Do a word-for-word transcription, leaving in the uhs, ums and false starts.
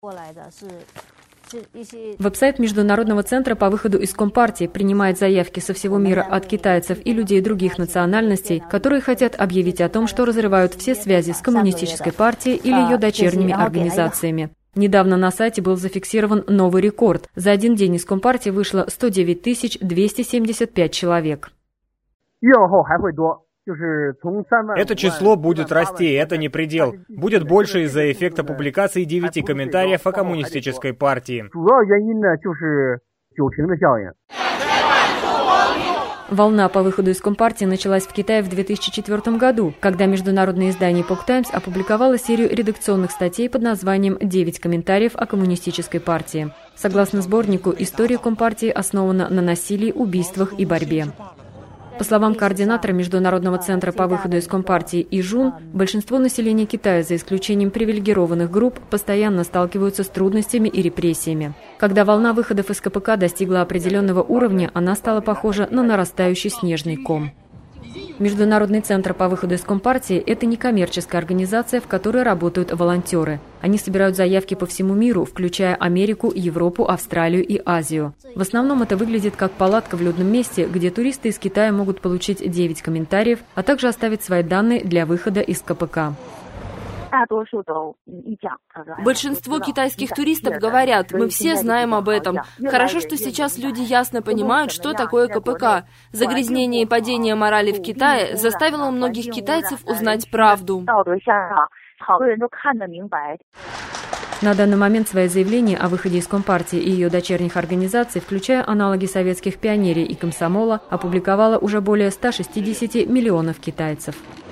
Веб-сайт Международного центра по выходу из Компартии принимает заявки со всего мира от китайцев и людей других национальностей, которые хотят объявить о том, что разрывают все связи с коммунистической партией или ее дочерними организациями. Недавно на сайте был зафиксирован новый рекорд. За один день из Компартии вышло сто девять тысяч двести семьдесят пять человек. Это число будет расти, это не предел. Будет больше из-за эффекта публикации девяти комментариев о коммунистической партии. Волна по выходу из Компартии началась в Китае в две тысячи четвёртом году, когда международное издание Epoch Times опубликовало серию редакционных статей под названием «девять комментариев о коммунистической партии». Согласно сборнику, история Компартии основана на насилии, убийствах и борьбе. По словам координатора Международного центра по выходу из Компартии Ижун, большинство населения Китая, за исключением привилегированных групп, постоянно сталкиваются с трудностями и репрессиями. Когда волна выходов из ка пэ ка достигла определенного уровня, она стала похожа на нарастающий снежный ком. Международный центр по выходу из Компартии – это некоммерческая организация, в которой работают волонтеры. Они собирают заявки по всему миру, включая Америку, Европу, Австралию и Азию. В основном это выглядит как палатка в людном месте, где туристы из Китая могут получить девять комментариев, а также оставить свои данные для выхода из ка пэ ка. Большинство китайских туристов говорят, мы все знаем об этом. Хорошо, что сейчас люди ясно понимают, что такое ка пэ ка. Загрязнение и падение морали в Китае заставило многих китайцев узнать правду. На данный момент свои заявления о выходе из Компартии и ее дочерних организаций, включая аналоги советских пионерий и комсомола, опубликовало уже более ста шестидесяти миллионов китайцев.